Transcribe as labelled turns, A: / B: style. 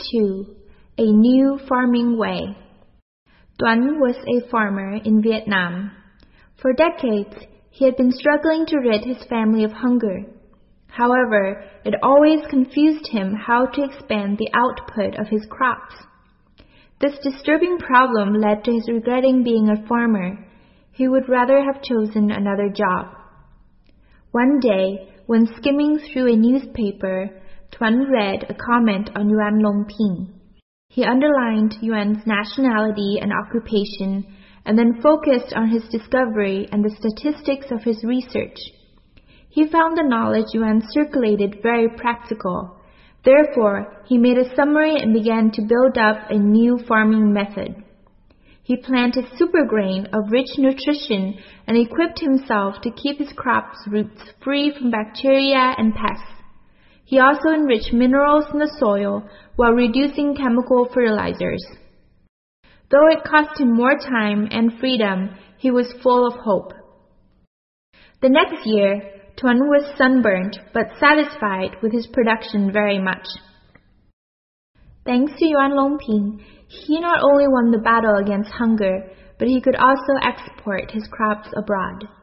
A: 2. A New Farming Way. Tuấn was a farmer in Vietnam. For decades, he had been struggling to rid his family of hunger. However, it always confused him how to expand the output of his crops. This disturbing problem led to his regretting being a farmer. He would rather have chosen another job. One day, when skimming through a newspaper, Tuấn read a comment on Yuan Long Ping. He underlined Yuan's nationality and occupation, and then focused on his discovery and the statistics of his research. He found the knowledge Yuan circulated very practical. Therefore, he made a summary and began to build up a new farming method. He planted super grain of rich nutrition and equipped himself to keep his crops' roots free from bacteria and pests. He also enriched minerals in the soil while reducing chemical fertilizers. Though it cost him more time and freedom, he was full of hope. The next year, Tuấn was sunburnt but satisfied with his production very much. Thanks to Yuan Long Ping, he not only won the battle against hunger, but he could also export his crops abroad.